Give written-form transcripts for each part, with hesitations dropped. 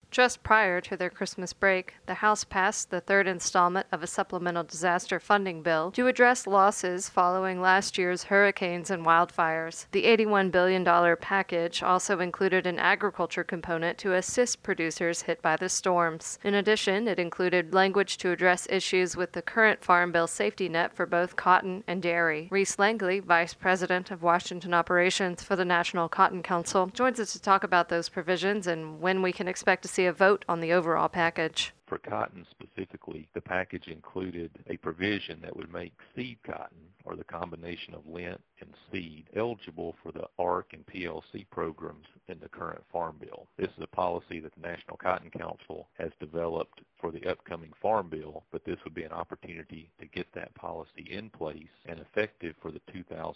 Just prior to their Christmas break, the House passed the third installment of a supplemental disaster funding bill to address losses following last year's hurricanes and wildfires. The $81 billion package also included an agriculture component to assist producers hit by the storms. In addition, it included language to address issues with the current Farm Bill safety net for both cotton and dairy. Reese Langley, Vice President of Washington Operations for the National Cotton Council, joins us to talk about those provisions and when we can expect to see a vote on the overall package. For cotton specifically, the package included a provision that would make seed cotton, or the combination of lint and seed, eligible for the ARC and PLC programs in the current Farm Bill. This is a policy that the National Cotton Council has developed for the upcoming Farm Bill, but this would be an opportunity to get that policy in place and effective for the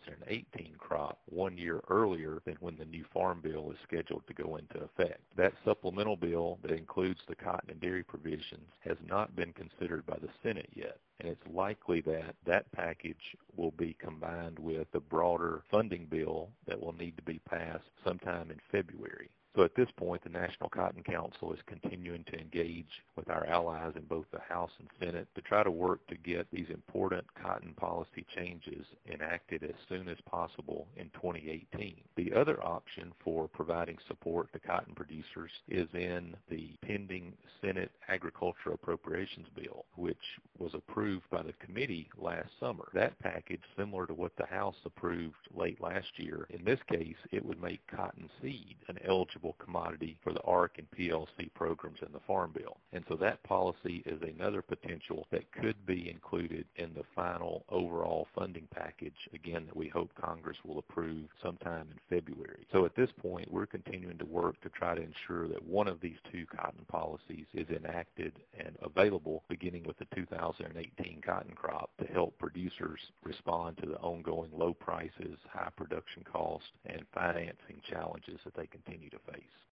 2018 crop 1 year earlier than when the new Farm Bill is scheduled to go into effect. That supplemental bill that includes the cotton and dairy provisions has not been considered by the Senate yet, and it's likely that that package will be combined with the broader funding bill that will need to be passed sometime in February. So at this point, the National Cotton Council is continuing to engage with our allies in both the House and Senate to try to work to get these important cotton policy changes enacted as soon as possible in 2018. The other option for providing support to cotton producers is in the pending Senate Agriculture Appropriations Bill, which was approved by the committee last summer. That package, similar to what the House approved late last year, in this case, it would make cotton seed an eligible commodity for the ARC and PLC programs in the Farm Bill. And so that policy is another potential that could be included in the final overall funding package, again, that we hope Congress will approve sometime in February. So at this point, we're continuing to work to try to ensure that one of these two cotton policies is enacted and available beginning with the 2018 cotton crop to help producers respond to the ongoing low prices, high production costs, and financing challenges that they continue to face.